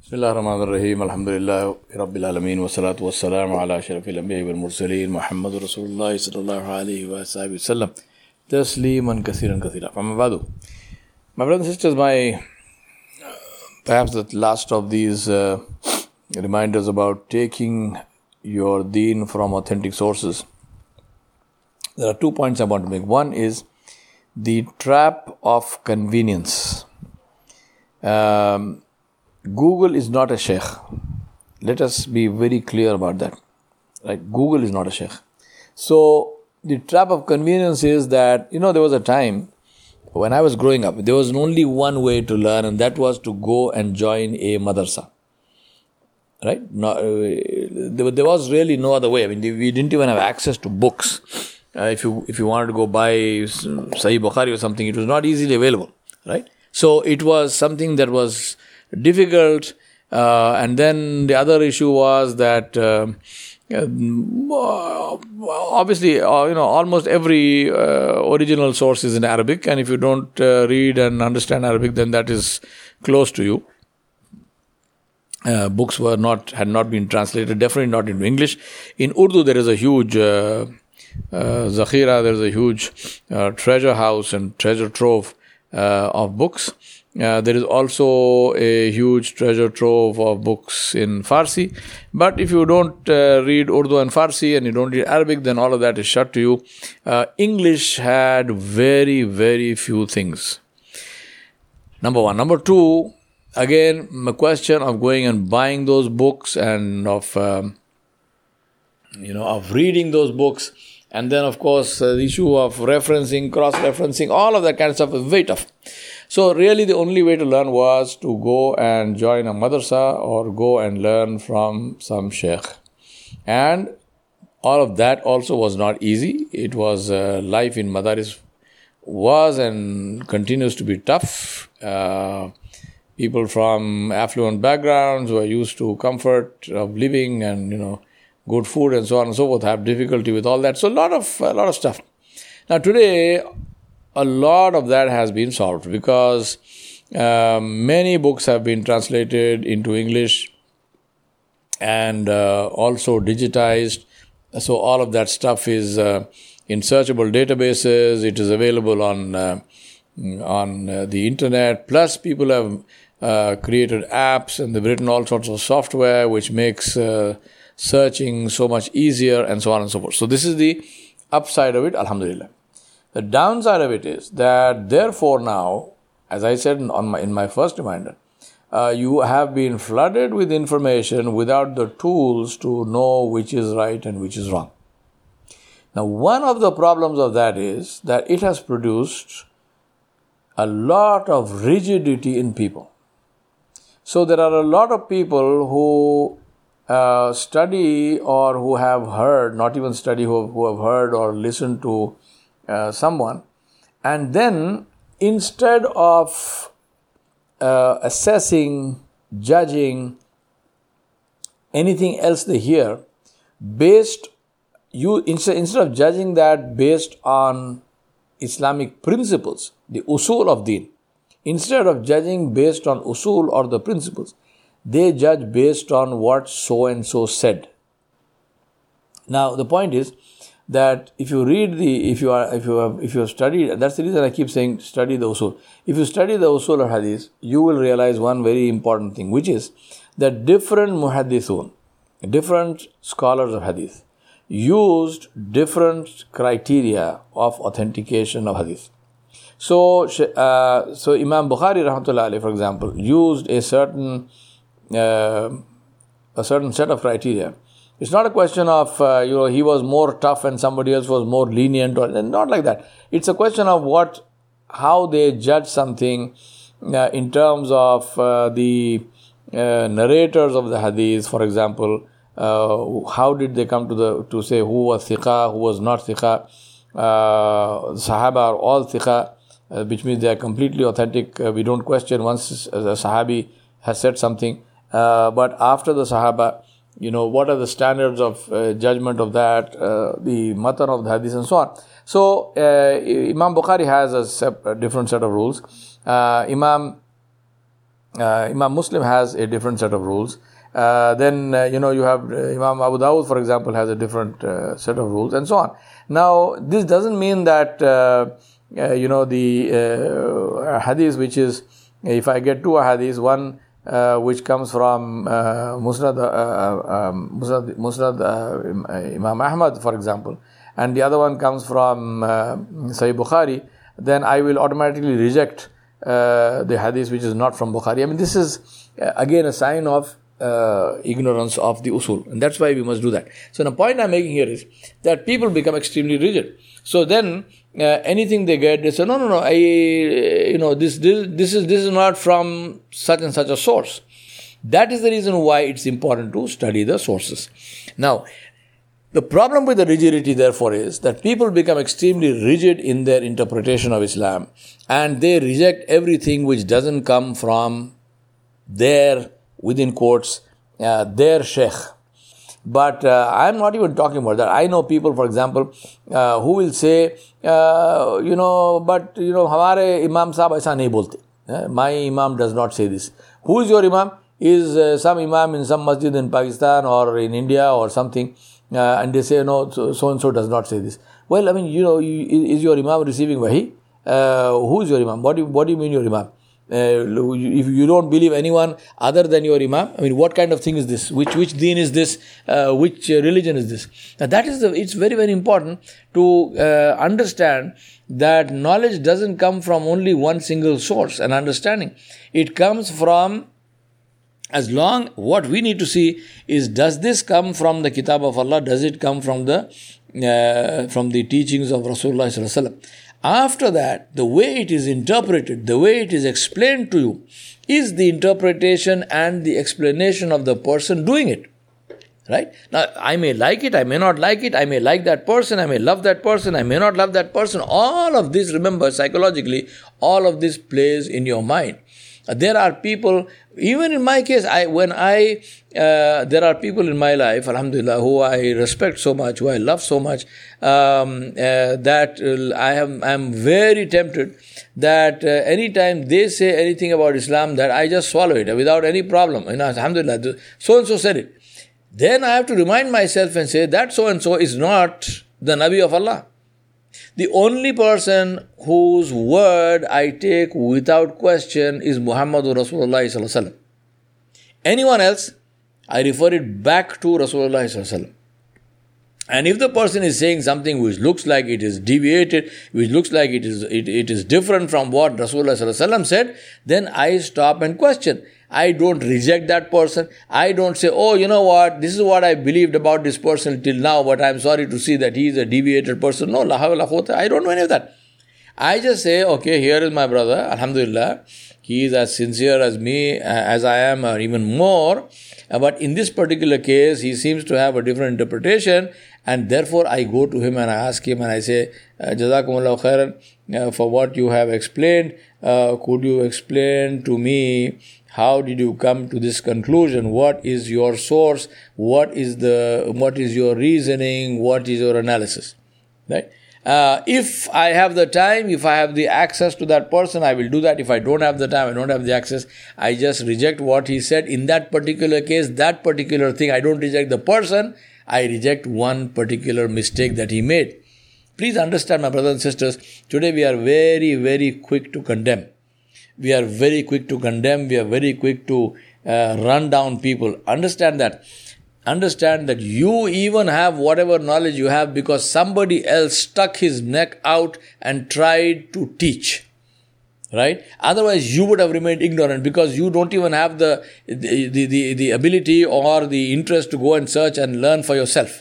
Bismillah ar-Rahman ar-Rahim. Alhamdulillah Rabbil Alameen wa salatu wa salamu ala ashrafil anbiya wal mursaleen Muhammadur Rasulullah sallallahu alayhi wa sallam tasliman kathiran kathira. Famabadu. My brothers and sisters, perhaps the last of these reminders about taking your deen from authentic sources. There are 2 points I want to make. One is the trap of convenience. Google is not a sheikh. Let us be very clear about that. Right? Google is not a sheikh. So the trap of convenience is that, there was a time when I was growing up, there was only one way to learn, and that was to go and join a madrasa. Right? There was really no other way. We didn't even have access to books. If you wanted to go buy Sahih Bukhari or something, it was not easily available. Right? So it was something that was difficult, and then the other issue was that obviously almost every original source is in Arabic, and if you don't read and understand Arabic, then that is close to you. Books had not been translated, definitely not into English. In Urdu there is a huge zakhira, there is a huge treasure house and treasure trove of books. There is also a huge treasure trove of books in Farsi. But if you don't read Urdu and Farsi and you don't read Arabic, then all of that is shut to you. English had very, very few things. Number one. Number two, again, the question of going and buying those books and of reading those books. And then, of course, the issue of referencing, cross-referencing, all of that kind of stuff is very tough. So really the only way to learn was to go and join a madrasa or go and learn from some sheikh. And all of that also was not easy. It was life in madaris was and continues to be tough. People from affluent backgrounds who are used to comfort of living and, good food and so on and so forth have difficulty with all that. So a lot of stuff. Now today, a lot of that has been solved because many books have been translated into English and also digitized. So all of that stuff is in searchable databases. It is available on the internet. Plus, people have created apps and they've written all sorts of software which makes searching so much easier and so on and so forth. So this is the upside of it, alhamdulillah. The downside of it is that therefore now, as I said in my first reminder, you have been flooded with information without the tools to know which is right and which is wrong. Now, one of the problems of that is that it has produced a lot of rigidity in people. So there are a lot of people who study or who have heard, not even study, who have heard or listened to someone, and then instead of assessing, judging anything else they hear, instead of judging that based on Islamic principles, the usul of deen, instead of judging based on usul or the principles, they judge based on what so and so said. Now the point is that if you have studied, that's the reason I keep saying study the usul. If you study the usul of hadith, you will realize one very important thing, which is that different muhaddithun, different scholars of hadith, used different criteria of authentication of hadith. So Imam Bukhari rahmatullahi alayhi, for example, used a certain set of criteria. It's not a question of, he was more tough and somebody else was more lenient, or not like that. It's a question of how they judge something in terms of the narrators of the hadith, for example. How did they come to say who was thiqa, who was not thiqa? Sahaba are all thiqa, which means they are completely authentic. We don't question once a sahabi has said something. But after the Sahaba, what are the standards of judgment of that, the matan of the hadith and so on. So, Imam Bukhari has a different set of rules. Imam Imam Muslim has a different set of rules. Then you have Imam Abu Dawud, for example, has a different set of rules, and so on. Now, this doesn't mean that the hadith, which is, if I get two hadiths, one which comes from Musnad Imam Ahmad, for example, and the other one comes from Sahih Bukhari, then I will automatically reject the hadith which is not from Bukhari. I mean, this is again a sign of ignorance of the usul, and that's why we must do that. So the point I'm making here is that people become extremely rigid. So then anything they get, they say, no, this is not from such and such a source. That is the reason why it's important to study the sources. Now, the problem with the rigidity, therefore, is that people become extremely rigid in their interpretation of Islam, and they reject everything which doesn't come from their, within quotes, their sheikh. But I'm not even talking about that. I know people, for example, who will say, hamare Imam Sahab aisa nahi bolte. My Imam does not say this. Who is your Imam? Is some Imam in some masjid in Pakistan or in India or something, and they say, no, so-and-so does not say this. Well, I mean, is your Imam receiving wahi? Who is your Imam? What do you mean your Imam? If you don't believe anyone other than your Imam, I mean, what kind of thing is this? Which deen is this? Which religion is this? Now, it's very, very important to understand that knowledge doesn't come from only one single source and understanding. It comes from, what we need to see is, does this come from the Kitab of Allah? Does it come from the teachings of Rasulullah sallallahu alaihi wasallam? After that, the way it is interpreted, the way it is explained to you, is the interpretation and the explanation of the person doing it. Right? Now, I may like it, I may not like it, I may like that person, I may love that person, I may not love that person. All of this, remember, psychologically, all of this plays in your mind. There are people, even in my case, there are people in my life, alhamdulillah, who I respect so much, who I love so much, that I am very tempted that anytime they say anything about Islam, that I just swallow it without any problem. Alhamdulillah, so-and-so said it. Then I have to remind myself and say that so-and-so is not the Nabi of Allah. The only person whose word I take without question is Muhammadur Rasulullah sallallahu alaihi wasallam. Anyone else, I refer it back to Rasulullah sallallahu alaihi wasallam. And if the person is saying something which looks like it is deviated, which looks like it is different from what Rasulullah sallallahu alaihi wasallam said, then I stop and question. I don't reject that person. I don't say, oh, you know what, this is what I believed about this person till now, but I'm sorry to see that he is a deviated person. No, I don't know any of that. I just say, okay, here is my brother, alhamdulillah. He is as sincere as me, as I am, or even more. But in this particular case, he seems to have a different interpretation, and therefore I go to him and I ask him and I say, Jazakumullahu khairan for what you have explained. Could you explain to me, how did you come to this conclusion? What is your source? What is your reasoning? What is your analysis? Right? If I have the time, if I have the access to that person, I will do that. If I don't have the time, I don't have the access, I just reject what he said. In that particular case, that particular thing, I don't reject the person, I reject one particular mistake that he made. Please understand, my brothers and sisters, today we are very, very quick to condemn. We are very quick to condemn. We are very quick to run down people. Understand that. Understand that you even have whatever knowledge you have because somebody else stuck his neck out and tried to teach. Right? Otherwise, you would have remained ignorant because you don't even have the ability or the interest to go and search and learn for yourself.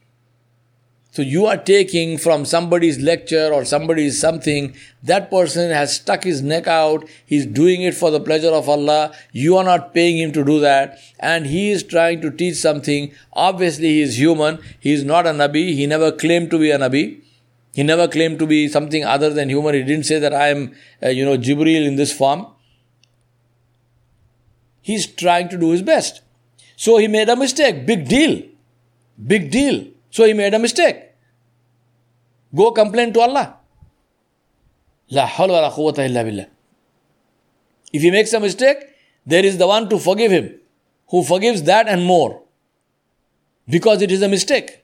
So you are taking from somebody's lecture or somebody's something, that person has stuck his neck out, he's doing it for the pleasure of Allah, you are not paying him to do that, and he is trying to teach something. Obviously he is human, he is not a Nabi, he never claimed to be a Nabi, he never claimed to be something other than human, he didn't say that I am, Jibreel in this form. He's trying to do his best. So he made a mistake, big deal. So he made a mistake. Go complain to Allah. La hawla wa la quwwata illa billah. If he makes a mistake, There is the one to forgive him, who forgives that and more, because it is a mistake.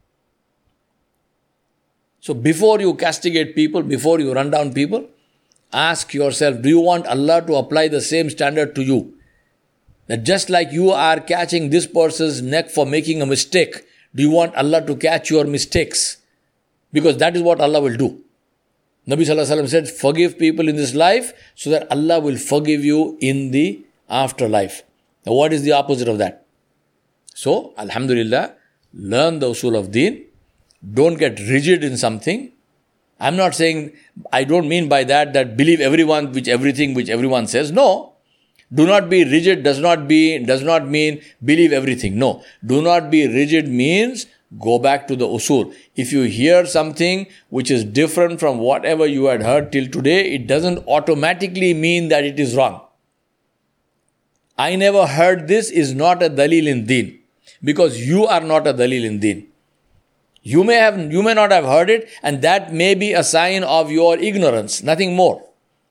So before you castigate people, before you run down people, ask yourself, do you want Allah to apply the same standard to you? That just like you are catching this person's neck for making a mistake, do you want Allah to catch your mistakes? Because that is what Allah will do. Nabi Sallallahu Alaihi Wasallam said, forgive people in this life so that Allah will forgive you in the afterlife. Now what is the opposite of that? So, Alhamdulillah, learn the usul of deen. Don't get rigid in something. I'm not saying, I don't mean by that believe everything which everyone says. No. Do not be rigid does not mean believe everything. No. Do not be rigid means go back to the usul. If you hear something which is different from whatever you had heard till today, it doesn't automatically mean that it is wrong. I never heard this is not a dalil in deen. Because you are not a dalil in deen. You may not have heard it, and that may be a sign of your ignorance, nothing more.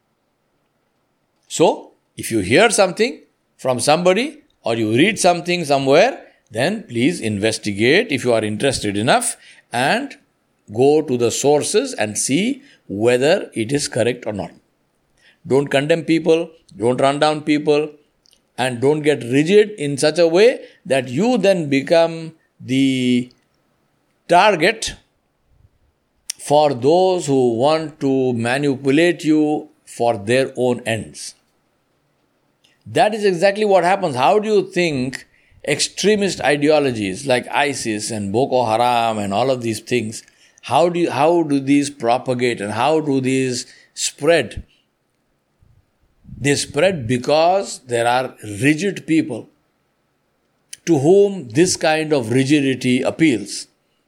So, if you hear something from somebody or you read something somewhere, then please investigate if you are interested enough and go to the sources and see whether it is correct or not. Don't condemn people, don't run down people, and don't get rigid in such a way that you then become the target for those who want to manipulate you for their own ends. That is exactly what happens. How do you think extremist ideologies like ISIS and Boko Haram and all of these things, how do these propagate and how do these spread? They spread because there are rigid people to whom this kind of rigidity appeals.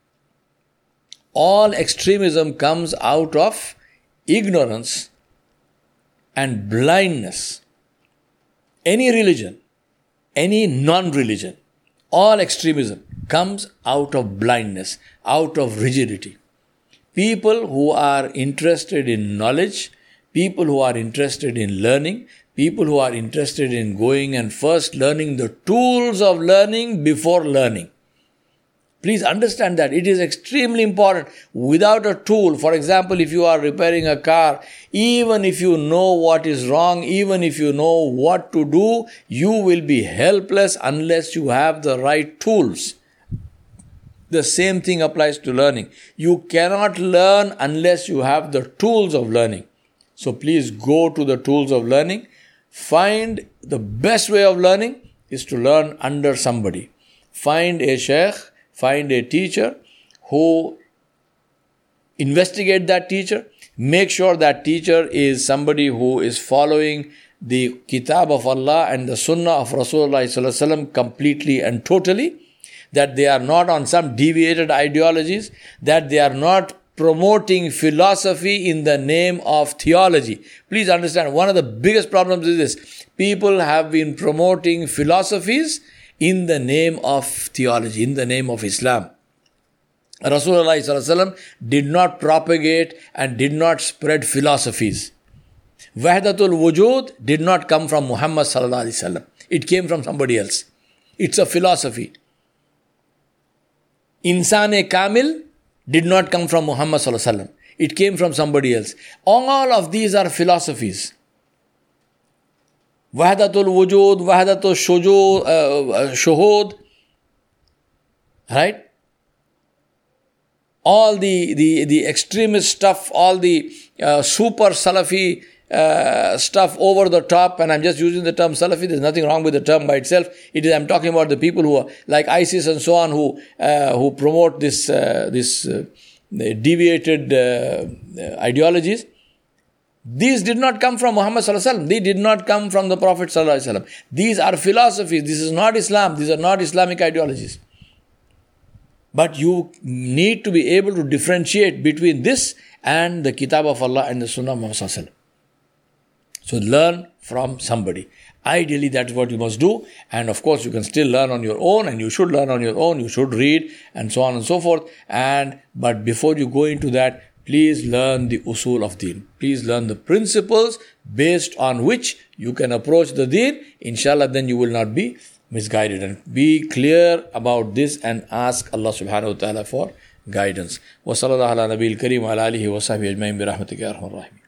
All extremism comes out of ignorance and blindness. Any religion, any non-religion, all extremism comes out of blindness, out of rigidity. People who are interested in knowledge, people who are interested in learning, people who are interested in going and first learning the tools of learning before learning. Please understand that it is extremely important. Without a tool, for example, if you are repairing a car, even if you know what is wrong, even if you know what to do, you will be helpless unless you have the right tools. The same thing applies to learning. You cannot learn unless you have the tools of learning. So please go to the tools of learning. Find the best way of learning is to learn under somebody. Find a sheikh, find a teacher who investigate that teacher. Make sure that teacher is somebody who is following the Kitab of Allah and the Sunnah of Rasulullah sallallahu alaihi wasallam completely and totally. That they are not on some deviated ideologies. That they are not promoting philosophy in the name of theology. Please understand, one of the biggest problems is this. People have been promoting philosophies in the name of theology, in the name of Islam. Rasulullah ﷺ did not propagate and did not spread philosophies. Wahdatul Wujud did not come from Muhammad ﷺ. It came from somebody else. It's a philosophy. Insan-e-Kamil did not come from Muhammad ﷺ. It came from somebody else. All of these are philosophies. Wahdatul Wujud, Wahdatul Shuhud, right? All the extremist stuff, all the super Salafi stuff over the top, and I'm just using the term Salafi, there's nothing wrong with the term by itself. I'm talking about the people who are like ISIS and so on, who promote this deviated ideologies. These did not come from Muhammad sallallahu alaihi wasallam. They did not come from the Prophet sallallahu alaihi wasallam. These are philosophies. This is not Islam. These are not Islamic ideologies. But you need to be able to differentiate between this and the Kitab of Allah and the Sunnah of Muhammad sallallahu alaihi wasallam. So learn from somebody. Ideally, that's what you must do. And of course, you can still learn on your own, and you should learn on your own. You should read, and so on and so forth. But before you go into that, please learn the usul of deen. Please learn the principles based on which you can approach the deen. Inshallah, then you will not be misguided. And be clear about this and ask Allah subhanahu wa ta'ala for guidance. Wa sallallahu ala nabiyil kareem wa ala alihi wa sahbihi ajma'in bi rahmatika ya arhamar rahimin.